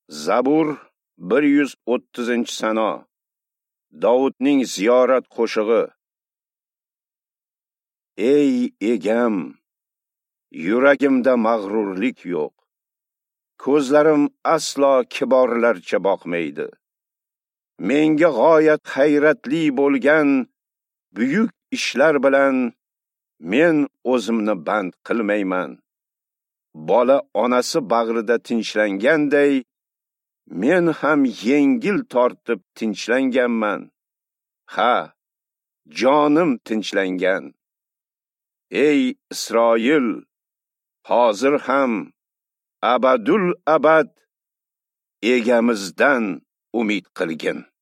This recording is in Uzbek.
Zabur 130-sano. Davudning ziyorat qo'shig'i. Ey egam, yuragimda mag'rurlik yo'q. Ko'zlarim aslo kiborlarcha boqmaydi. Menga g'oyat hayratli bo'lgan buyuk ishlar bilan men o'zimni band qilmayman. Bola onasi bag'rida tinchlanganday, men ham yengil tortib tinchlanganman. Ha, jonim tinchlangan. Ey Isroil, hozir ham abadul abad egamizdan umid qilgin.